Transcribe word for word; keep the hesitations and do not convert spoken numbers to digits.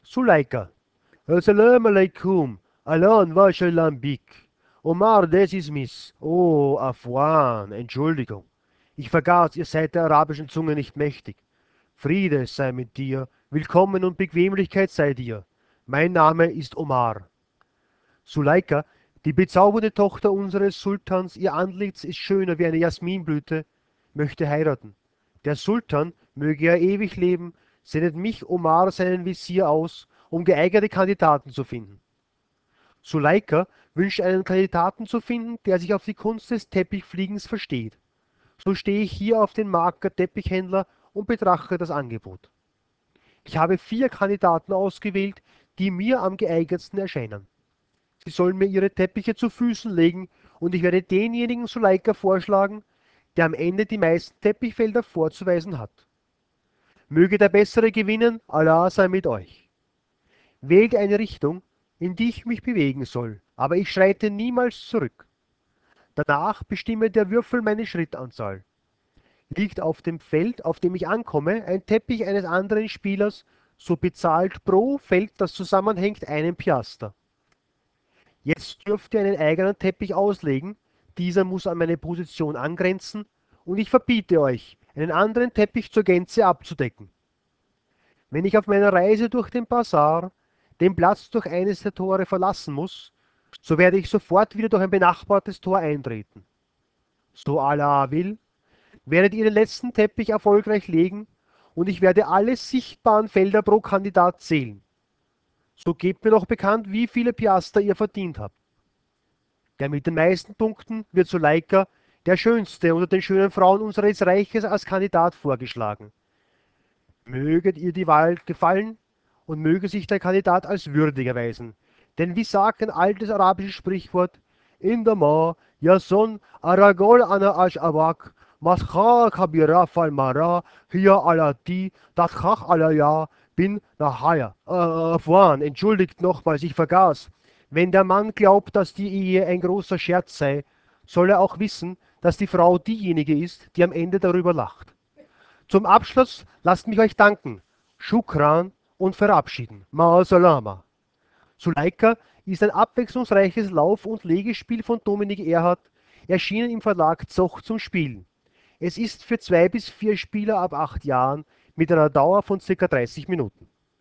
Suleika. Assalamu alaikum. Alan wa shalom bik. Omar, das ist Miss. Oh, Afwan, Entschuldigung. Ich vergaß, ihr seid der arabischen Zunge nicht mächtig. Friede sei mit dir, Willkommen und Bequemlichkeit sei dir. Mein Name ist Omar. Suleika, die bezaubernde Tochter unseres Sultans, ihr Antlitz ist schöner wie eine Jasminblüte, möchte heiraten. Der Sultan, möge er ewig leben, sendet mich, Omar, seinen Visier aus, um geeignete Kandidaten zu finden. Suleika wünscht einen Kandidaten zu finden, der sich auf die Kunst des Teppichfliegens versteht. So stehe ich hier auf den Markt der Teppichhändler und betrachte das Angebot. Ich habe vier Kandidaten ausgewählt, die mir am geeignetsten erscheinen. Sie sollen mir ihre Teppiche zu Füßen legen und ich werde denjenigen Suleika vorschlagen, der am Ende die meisten Teppichfelder vorzuweisen hat. Möge der Bessere gewinnen, Allah sei mit euch. Wählt eine Richtung, in die ich mich bewegen soll, aber ich schreite niemals zurück. Danach bestimme der Würfel meine Schrittanzahl. Liegt auf dem Feld, auf dem ich ankomme, ein Teppich eines anderen Spielers, so bezahlt pro Feld, das zusammenhängt, einen Piaster. Jetzt dürft ihr einen eigenen Teppich auslegen, dieser muss an meine Position angrenzen und ich verbiete euch, einen anderen Teppich zur Gänze abzudecken. Wenn ich auf meiner Reise durch den Bazar den Platz durch eines der Tore verlassen muss, so werde ich sofort wieder durch ein benachbartes Tor eintreten. So Allah will, werdet ihr den letzten Teppich erfolgreich legen und ich werde alle sichtbaren Felder pro Kandidat zählen. So gebt mir doch bekannt, wie viele Piaster ihr verdient habt. Der mit den meisten Punkten wird Suleika, der schönste unter den schönen Frauen unseres Reiches, als Kandidat vorgeschlagen. Möget ihr die Wahl gefallen und möge sich der Kandidat als würdig erweisen. Denn wie sagt ein altes arabisches Sprichwort, in der Ma, Yason, Aragol ana ash awak, Mascha kabira fal mara, hiya alati, datchach alaya, bin nahaya. Äh, Fuan, entschuldigt nochmals, ich vergaß. Wenn der Mann glaubt, dass die Ehe ein großer Scherz sei, soll er auch wissen, dass die Frau diejenige ist, die am Ende darüber lacht. Zum Abschluss lasst mich euch danken, Shukran und verabschieden. Ma Salama. Suleika ist ein abwechslungsreiches Lauf- und Legespiel von Dominik Erhardt, erschienen im Verlag Zoch zum Spielen. Es ist für zwei bis vier Spieler ab acht Jahren mit einer Dauer von ca. dreißig Minuten.